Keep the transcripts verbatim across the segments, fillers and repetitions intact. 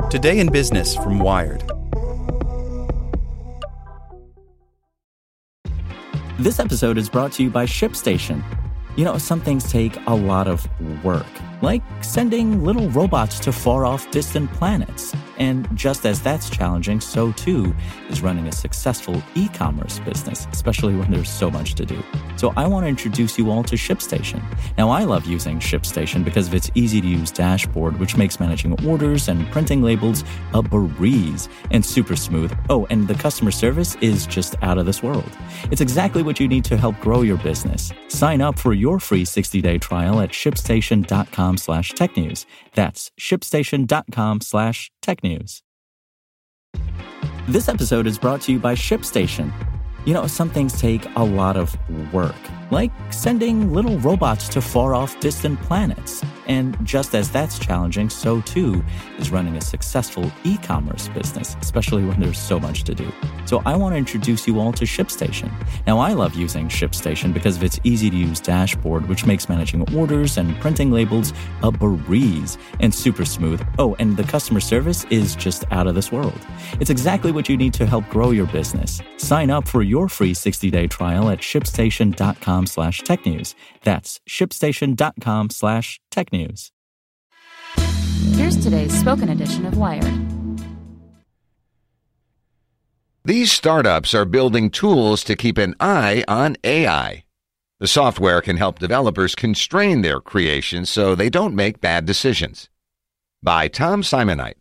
Today in Business from Wired. This episode is brought to you by ShipStation. You know, some things take a lot of work, like sending little robots to far-off distant planets. And just as that's challenging, so too is running a successful e-commerce business, especially when there's so much to do. So I want to introduce you all to ShipStation. Now, I love using ShipStation because of its easy-to-use dashboard, which makes managing orders and printing labels a breeze and super smooth. Oh, and the customer service is just out of this world. It's exactly what you need to help grow your business. Sign up for your free sixty-day trial at shipstation.com slash tech news. That's shipstation.com slash tech news. This episode is brought to you by ShipStation. You know, some things take a lot of work, like sending little robots to far-off distant planets. And just as that's challenging, so too is running a successful e-commerce business, especially when there's so much to do. So I want to introduce you all to ShipStation. Now, I love using ShipStation because of its easy-to-use dashboard, which makes managing orders and printing labels a breeze and super smooth. Oh, and the customer service is just out of this world. It's exactly what you need to help grow your business. Sign up for your free sixty-day trial at shipstation.com slash tech news. That's shipstation.com slash tech news. Here's today's spoken edition of Wired. These startups are building tools to keep an eye on A I. The software can help developers constrain their creations so they don't make bad decisions. By Tom Simonite.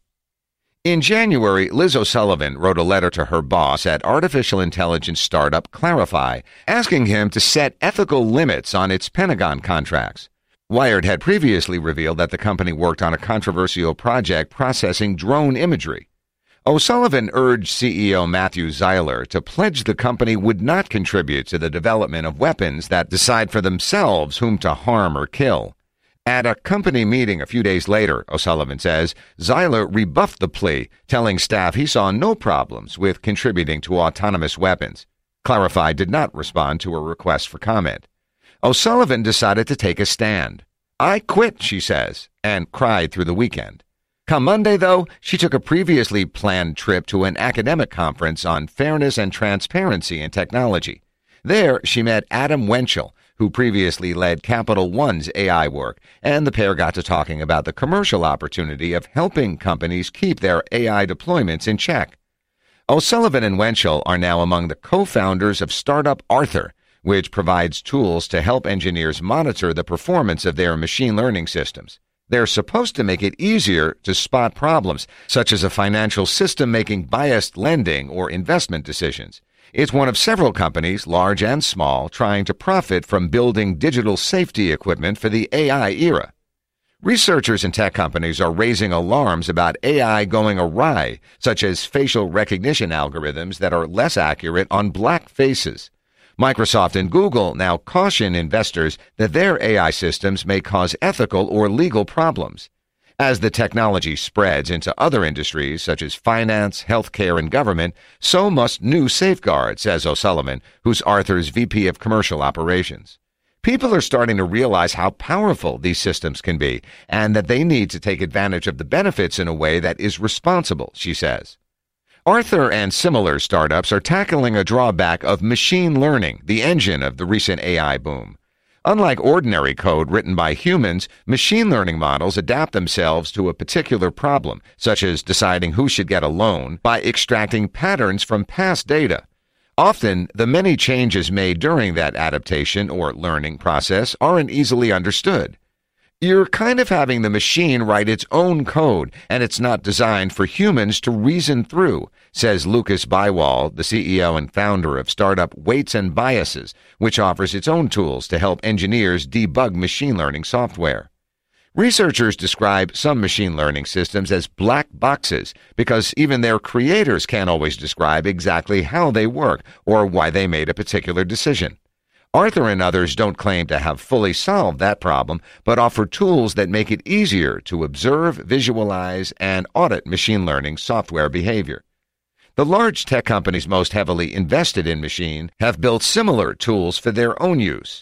In January, Liz O'Sullivan wrote a letter to her boss at artificial intelligence startup Clarifai, asking him to set ethical limits on its Pentagon contracts. Wired had previously revealed that the company worked on a controversial project processing drone imagery. O'Sullivan urged C E O Matthew Zeiler to pledge the company would not contribute to the development of weapons that decide for themselves whom to harm or kill. At a company meeting a few days later, O'Sullivan says, Zeiler rebuffed the plea, telling staff he saw no problems with contributing to autonomous weapons. Clarifai did not respond to a request for comment. O'Sullivan decided to take a stand. I quit, she says, and cried through the weekend. Come Monday, though, she took a previously planned trip to an academic conference on fairness and transparency in technology. There, she met Adam Wenchel, who previously led Capital One's A I work, and the pair got to talking about the commercial opportunity of helping companies keep their A I deployments in check. O'Sullivan and Wenchel are now among the co-founders of startup Arthur, which provides tools to help engineers monitor the performance of their machine learning systems. They're supposed to make it easier to spot problems, such as a financial system making biased lending or investment decisions. It's one of several companies, large and small, trying to profit from building digital safety equipment for the A I era. Researchers and tech companies are raising alarms about A I going awry, such as facial recognition algorithms that are less accurate on black faces. Microsoft and Google now caution investors that their A I systems may cause ethical or legal problems. As the technology spreads into other industries such as finance, healthcare, and government, so must new safeguards, says O'Sullivan, who's Arthur's V P of Commercial Operations. People are starting to realize how powerful these systems can be and that they need to take advantage of the benefits in a way that is responsible, she says. Arthur and similar startups are tackling a drawback of machine learning, the engine of the recent A I boom. Unlike ordinary code written by humans, machine learning models adapt themselves to a particular problem, such as deciding who should get a loan, by extracting patterns from past data. Often, the many changes made during that adaptation or learning process aren't easily understood. You're kind of having the machine write its own code, and it's not designed for humans to reason through, says Lucas Bywall, the C E O and founder of startup Weights and Biases, which offers its own tools to help engineers debug machine learning software. Researchers describe some machine learning systems as black boxes because even their creators can't always describe exactly how they work or why they made a particular decision. Arthur and others don't claim to have fully solved that problem, but offer tools that make it easier to observe, visualize, and audit machine learning software behavior. The large tech companies most heavily invested in machine have built similar tools for their own use.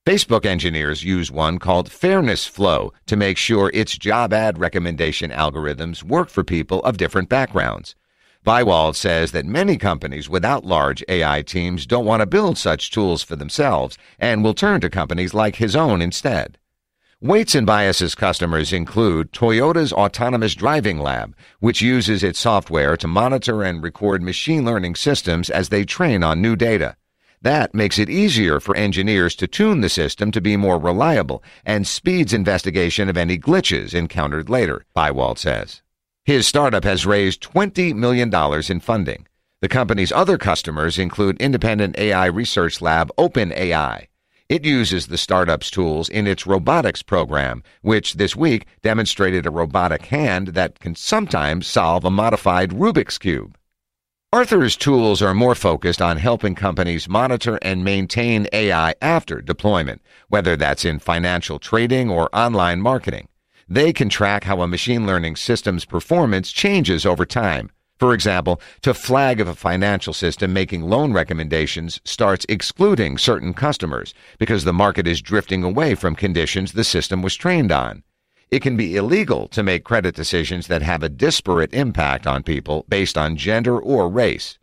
Facebook engineers use one called Fairness Flow to make sure its job ad recommendation algorithms work for people of different backgrounds. Bywald says that many companies without large A I teams don't want to build such tools for themselves and will turn to companies like his own instead. Weights and Biases customers include Toyota's Autonomous Driving Lab, which uses its software to monitor and record machine learning systems as they train on new data. That makes it easier for engineers to tune the system to be more reliable and speeds investigation of any glitches encountered later, Bywald says. His startup has raised twenty million dollars in funding. The company's other customers include independent A I research lab OpenAI. It uses the startup's tools in its robotics program, which this week demonstrated a robotic hand that can sometimes solve a modified Rubik's Cube. Arthur's tools are more focused on helping companies monitor and maintain A I after deployment, whether that's in financial trading or online marketing. They can track how a machine learning system's performance changes over time. For example, to flag if a financial system making loan recommendations starts excluding certain customers because the market is drifting away from conditions the system was trained on. It can be illegal to make credit decisions that have a disparate impact on people based on gender or race.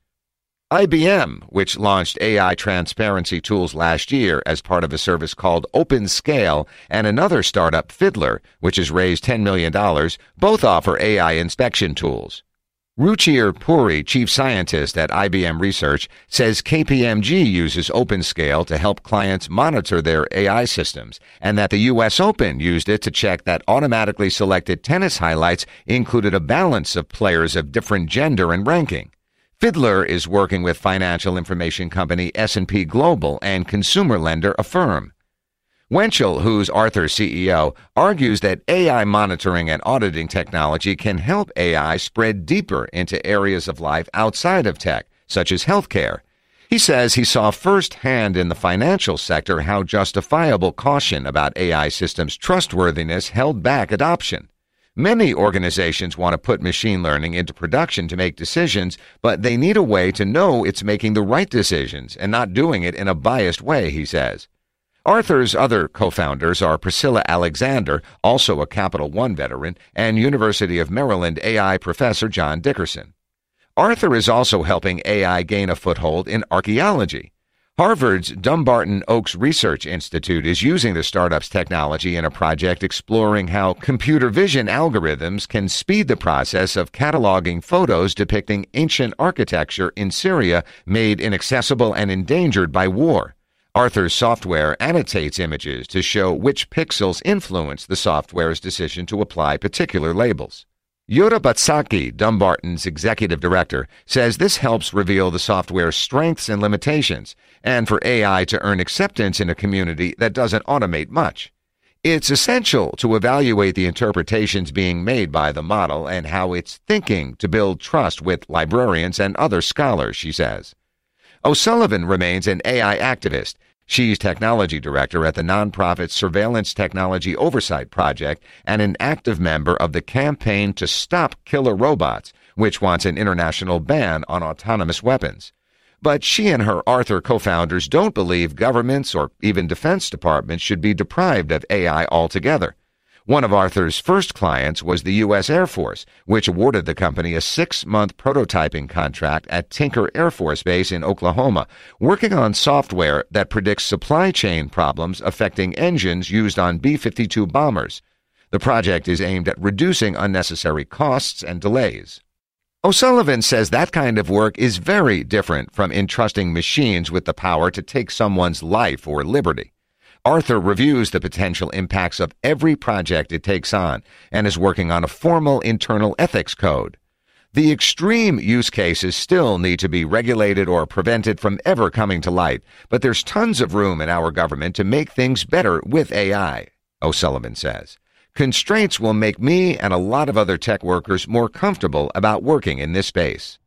I B M, which launched A I transparency tools last year as part of a service called OpenScale, and another startup, Fiddler, which has raised ten million dollars, both offer A I inspection tools. Ruchir Puri, chief scientist at I B M Research, says K P M G uses OpenScale to help clients monitor their A I systems, and that the U S Open used it to check that automatically selected tennis highlights included a balance of players of different gender and ranking. Fiddler is working with financial information company S and P Global and consumer lender Affirm. Wenchel, who's Arthur's C E O, argues that A I monitoring and auditing technology can help A I spread deeper into areas of life outside of tech, such as healthcare. He says he saw firsthand in the financial sector how justifiable caution about A I systems' trustworthiness held back adoption. Many organizations want to put machine learning into production to make decisions, but they need a way to know it's making the right decisions and not doing it in a biased way, he says. Arthur's other co-founders are Priscilla Alexander, also a Capital One veteran, and University of Maryland A I professor John Dickerson. Arthur is also helping A I gain a foothold in archaeology. Harvard's Dumbarton Oaks Research Institute is using the startup's technology in a project exploring how computer vision algorithms can speed the process of cataloging photos depicting ancient architecture in Syria made inaccessible and endangered by war. Arthur's software annotates images to show which pixels influence the software's decision to apply particular labels. Yoda Batsaki, Dumbarton's executive director, says this helps reveal the software's strengths and limitations, and for A I to earn acceptance in a community that doesn't automate much. It's essential to evaluate the interpretations being made by the model and how it's thinking to build trust with librarians and other scholars, she says. O'Sullivan remains an A I activist. She's technology director at the nonprofit Surveillance Technology Oversight Project and an active member of the Campaign to Stop Killer Robots, which wants an international ban on autonomous weapons. But she and her Arthur co-founders don't believe governments or even defense departments should be deprived of A I altogether. One of Arthur's first clients was the U S Air Force, which awarded the company a six-month prototyping contract at Tinker Air Force Base in Oklahoma, working on software that predicts supply chain problems affecting engines used on B fifty-two bombers. The project is aimed at reducing unnecessary costs and delays. O'Sullivan says that kind of work is very different from entrusting machines with the power to take someone's life or liberty. Arthur reviews the potential impacts of every project it takes on and is working on a formal internal ethics code. The extreme use cases still need to be regulated or prevented from ever coming to light, but there's tons of room in our government to make things better with A I, O'Sullivan says. Constraints will make me and a lot of other tech workers more comfortable about working in this space.